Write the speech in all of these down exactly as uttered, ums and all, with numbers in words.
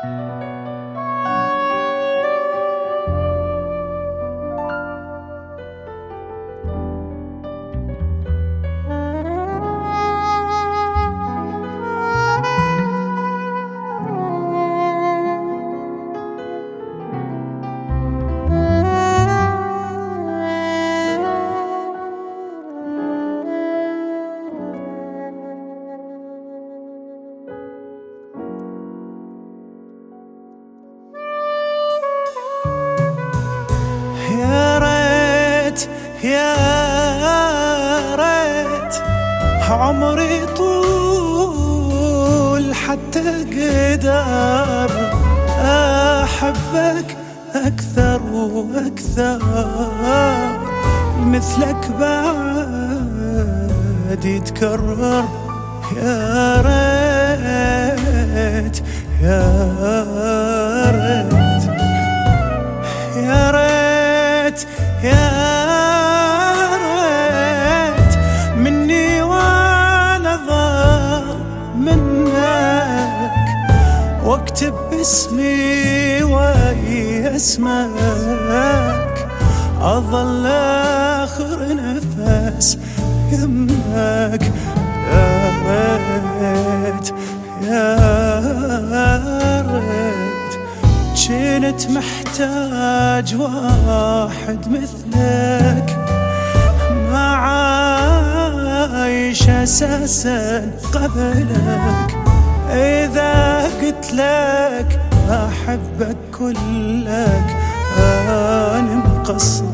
يا ريت عمري طول حتى قدر أحبك أكثر وأكثر، مثلك بعد يتكرر. يا ريت يا ريت يا ريت يا ريت مني ولا ضاع منك، واكتب اسمي ويا اسمك، أظل آخر نفس يمك. يا ريت يا ريت كنت محتاج واحد مثلك، ما عايش أساسا قبلك. إذا قلت لك أحبك كلك أنا مقصر،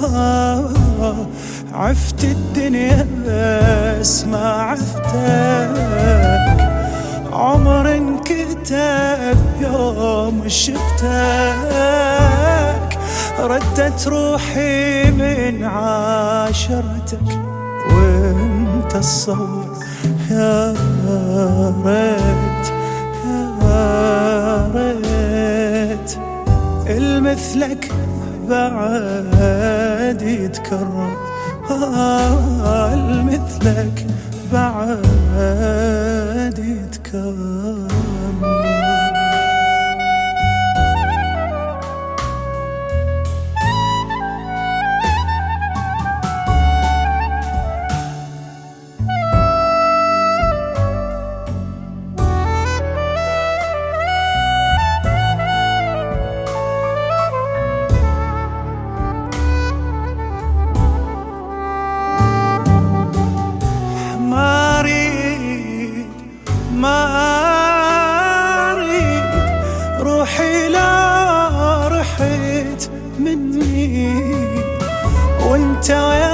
عفت الدنيا بس ما عفتك. عمر انكتب يوم شفتك، ردت روحي من عاشرتك وانت الصور. يا ريت يا ريت المثلك بعد يتكرر، المثلك بعد يتكرر. ما أريد روحي لا رحت مني، وانت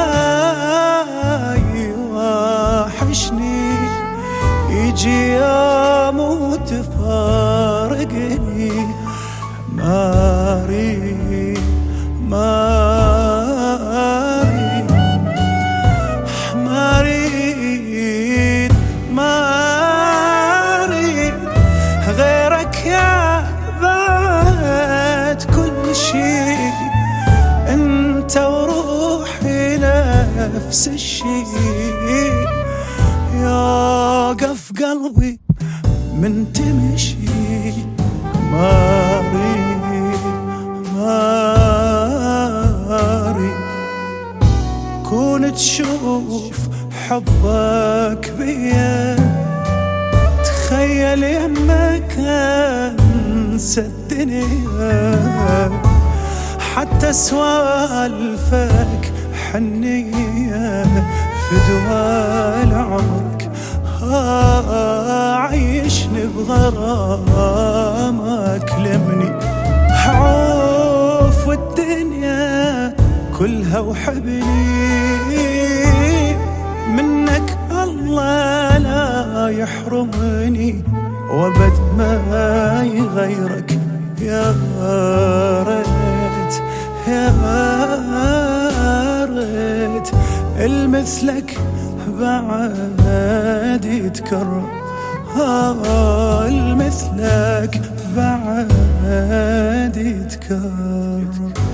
وياي واحشني. يجي يوم وتفارقني، ما أريد ما أريد ما أريد ما غيرك يا بعد كل شيء. انت وروحي نفس الشيء، يوقف قلبي من تمشي. ما اريد ما اريد كون تشوف حبك بيا، تخيل يمك انسى الدنيا، حتى سوالفك حنية فدوى عمرك. عيشني بغرامك لمني، عوف والدنيا كلها وحبني منك. الله لا يحرمني وابد ما يغيرك. يا ريت يا ريت المثلك بعد يتكرر، المثلك بعد يتكرر.